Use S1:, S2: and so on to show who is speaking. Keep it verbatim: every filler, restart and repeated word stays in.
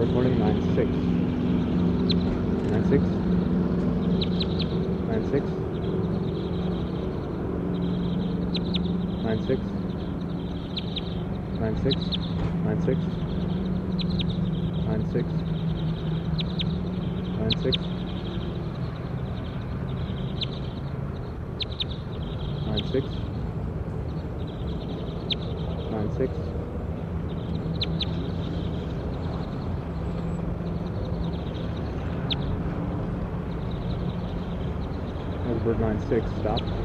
S1: Morning nine six. nine six. nine six. nine six. nine six. nine six. nine six. nine six. nine six. nine six. Bird nine six, stop.